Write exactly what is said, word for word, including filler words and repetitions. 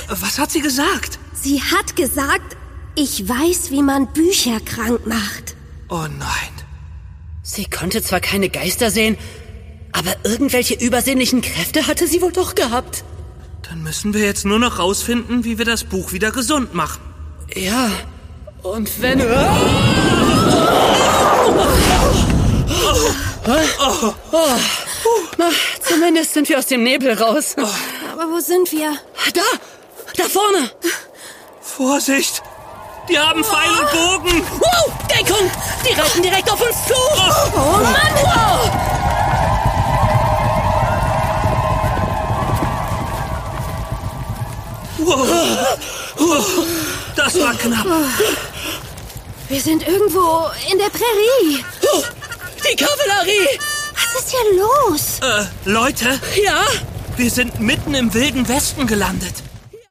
Was hat sie gesagt? Sie hat gesagt, ich weiß, wie man Bücher krank macht. Oh nein. Sie konnte zwar keine Geister sehen, aber irgendwelche übersinnlichen Kräfte hatte sie wohl doch gehabt. Dann müssen wir jetzt nur noch rausfinden, wie wir das Buch wieder gesund machen. Ja, und wenn... Oh. Oh. Oh. Na, zumindest sind wir aus dem Nebel raus. Aber wo sind wir? Da, da vorne. Vorsicht, die haben Pfeil und Bogen. Wow, Deckung, die reiten direkt auf uns zu. Oh, oh Mann. Wow. Wow. Oh, das war knapp. Wir sind irgendwo in der Prärie. Oh, die Kavallerie. Was ist hier los? Äh, Leute? Ja? Wir sind mitten im wilden Westen gelandet.